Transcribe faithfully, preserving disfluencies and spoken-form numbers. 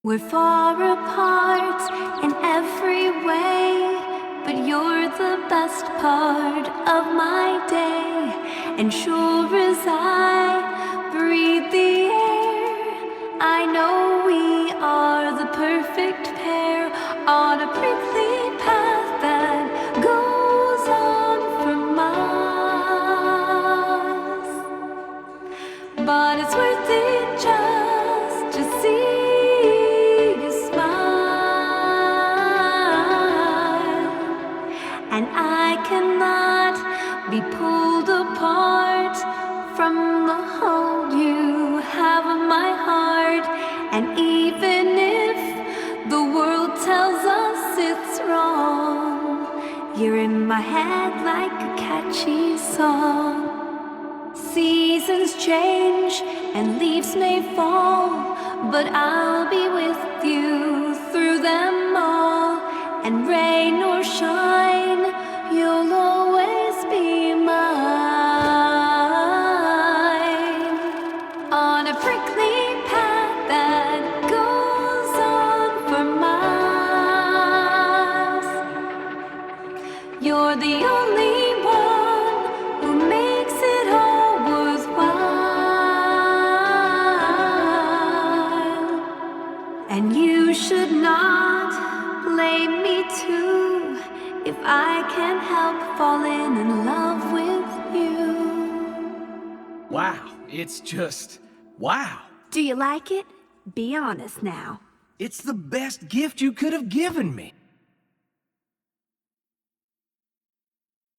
We're far apart in every way, but you're the best part of my day. And sure as I breathe the air, I know we are the perfect pair on a prickly path that goes on for miles. But it's worth it just to see and I cannot be pulled apart from the hold you have of my heart. And even if the world tells us it's wrong, you're in my head like a catchy song. Seasons change and leaves may fall, but I'll be with you through them all. And rain or shine, you'll always be mine. On a prickly path that goes on for miles, you're the only one who makes it all worthwhile. And you should not blame me too if I can't help falling in love with you. Wow, it's just wow. Do you like it? Be honest now. It's the best gift you could have given me.